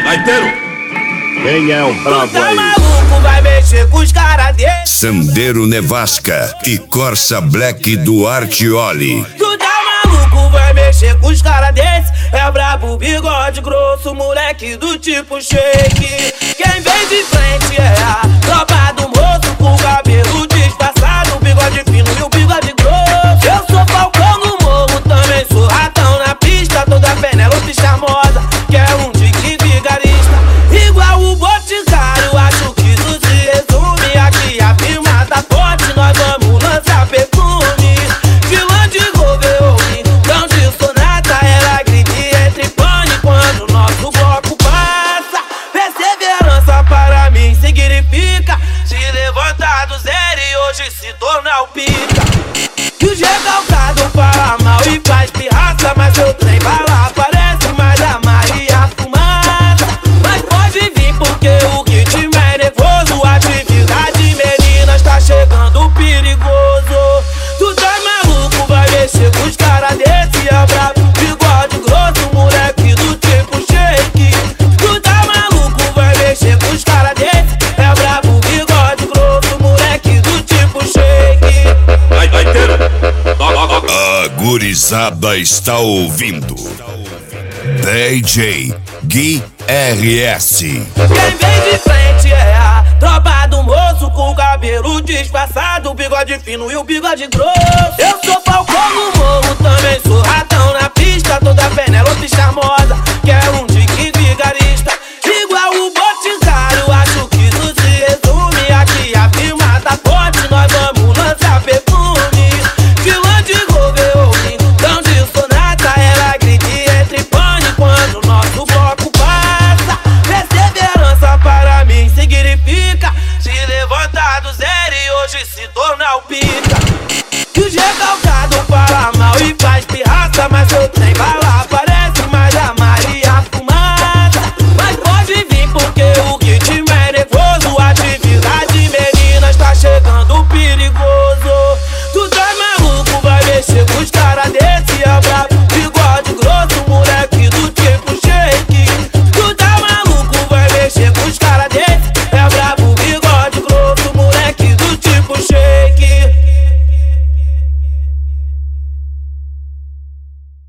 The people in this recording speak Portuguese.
Gaiteiro, quem é o brabo tá aí? maluco, vai mexer com os caras dele. Sandero Nevasca e Corsa Black do Artioli. Tu tá maluco, vai mexer com os caras desse. É brabo, bigode grosso, moleque do tipo shake. Quem vem de frente é a tropa do moço, com o cabelo disfarçado, bigode fino e o bigode grosso. Eu sou falcão no morro, também sou ratão na pista, toda Penélope charmosa, que é um tique vigarista. Igual o Boticário, acho que isso se resume. Aqui a firma tá forte, nós vamos lançar perfume. Vilã de Roveone, não de sonata, ela grita e entra em pane quando o nosso bloco passa. Perseverança para mim significa se levantar do zero e hoje se tornar o pica. E o recalcado fala mal e faz pirraça, mas seu trem bala parece mais a Maria Fumaça. Mas pode vir porque o ritmo é nervoso, atividade meninas tá chegando perigoso. Tu tá maluco, vai mexer com os caras desse, é brabo, bigode grosso, moleque do tipo shake. Tu tá maluco, vai mexer com os caras desse, é brabo, bigode grosso, moleque do tipo shake. Gaiteiro, A gurizada está ouvindo DJ Gui RS. Quem vem de frente é a tropa do moço, com o cabelo disfarçado, o bigode fino e o bigode grosso. Eu sou falcão no morro, também sou ratão na pista, toda Penélope charmosa, que é um tique vigarista. Igual o Boticário, acho que isso se resume. Aqui a firma tá forte, nós vamos lançar perfume. Vilã de Roveone, não de sonata, ela grita e entra em pane quando o nosso bloco passa. Perseverança para mim significa se levantar do zero e hoje se tornar